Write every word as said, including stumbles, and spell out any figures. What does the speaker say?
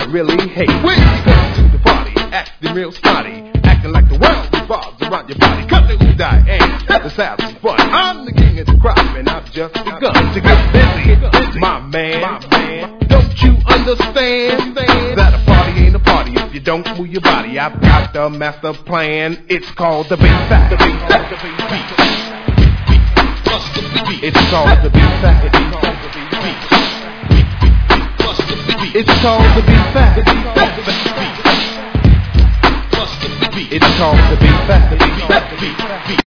really hate. When you come to the party, acting real snotty, acting like the world revolves around your body. Cut the ooh die and let's have some fun. I'm the king of the crop and I've just begun to get busy, my man. My man. Don't you understand that a party ain't a party if you don't move your body? I've got the master plan. It's called the Big Fat. The Big Fat. The Big Beat. It's called the Big Fat. It's called the Big Fat. It's called the Big Fat.